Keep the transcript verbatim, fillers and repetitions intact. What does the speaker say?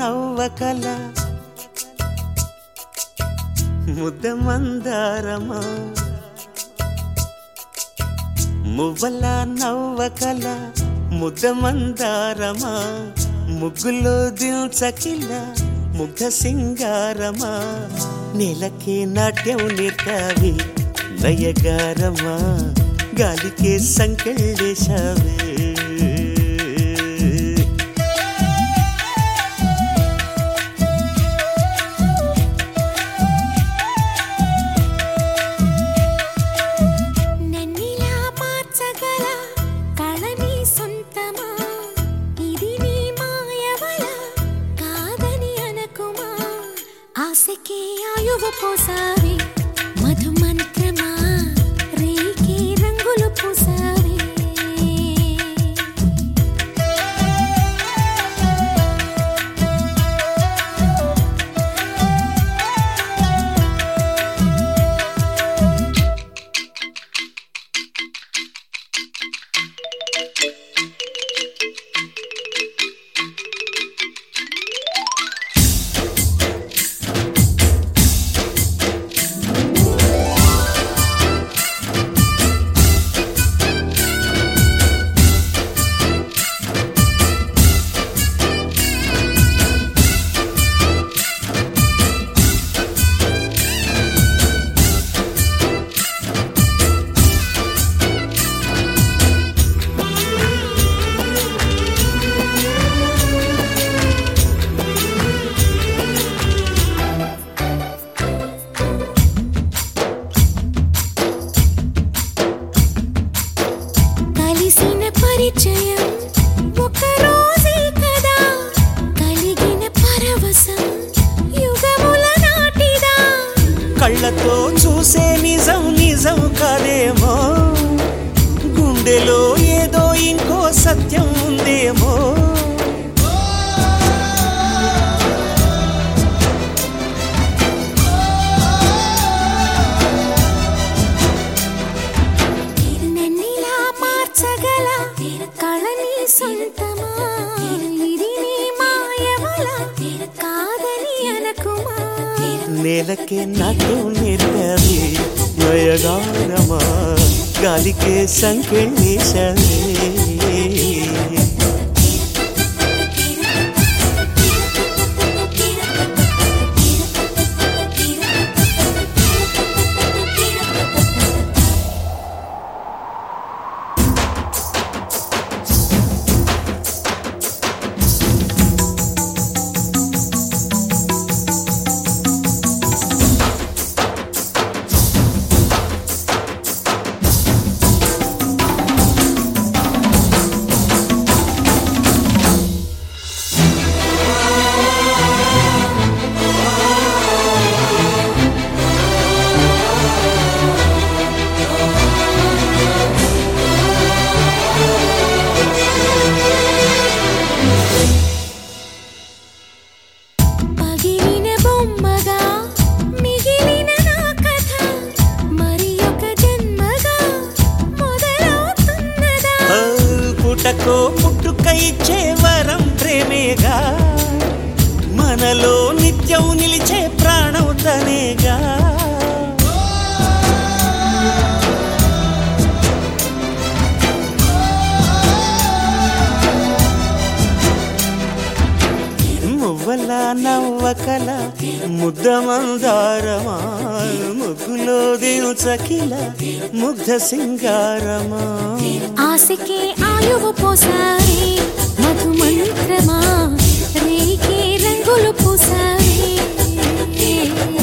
నవ్వకల ముద్ద మందారమా మువ్వల నవ్వకల ముద్ద మందారమా ముగ్గులో దిల్చకిల ముగ్ధ సింగారమా నేలకే నాట్యం నేర్తావి నయగారమా గాలికే సంకెళ్ళేశావే ఆశకే ఆయువు పోసావే మధు మంత్రమా రేకే రంగులు పోసావే పరిచయం ఒక రోజే కదా కలిగిన పరవశం యుగముల నాటిదా కళ్ళతో చూసే నిజం నిజం కాదేమో గుండెలో ఏదో ఇంకో సత్యం ఉందేమో సొంతమా ఇది నీ మాయవల కాదని అనకుమా నేలకే నాట్యం నేర్పావి నయగారమా గాలికే సంకెళ్ళేశావే పుట్టకో పుట్టుక ఇచ్చే వరం ప్రేమేగా మనలో నిత్యం నిలిచే ప్రాణం తనేగా మువ్వల నవ్వకల ముద్ద మందారమా ముగ్గులో దిల్చకిల ముగ్ధ సింగారమా ఆశకే ఆయువు పోసావే మధు మంత్రమా రేకే రంగులు పోసావే